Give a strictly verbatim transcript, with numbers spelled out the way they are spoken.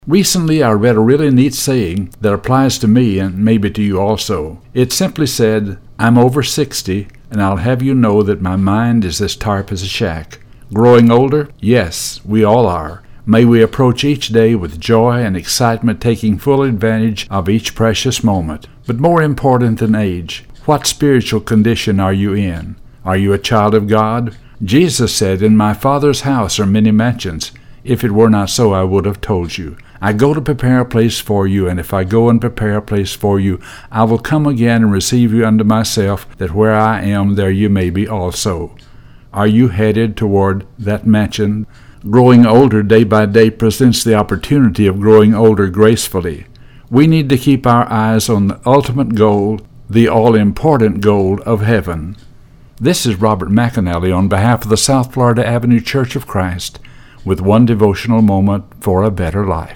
Recently, I read a really neat saying that applies to me and maybe to you also. It simply said, "I'm over sixty, and I'll have you know that my mind is as tarp as a shack." Growing older? Yes, we all are. May we approach each day with joy and excitement, taking full advantage of each precious moment. But more important than age, what spiritual condition are you in? Are you a child of God? Jesus said, "In my Father's house are many mansions. If it were not so, I would have told you. I go to prepare a place for you, and if I go and prepare a place for you, I will come again and receive you unto myself, that where I am, there you may be also." Are you headed toward that mansion? Growing older day by day presents the opportunity of growing older gracefully. We need to keep our eyes on the ultimate goal, the all-important goal of heaven. This is Robert McAnally on behalf of the South Florida Avenue Church of Christ, with one devotional moment for a better life.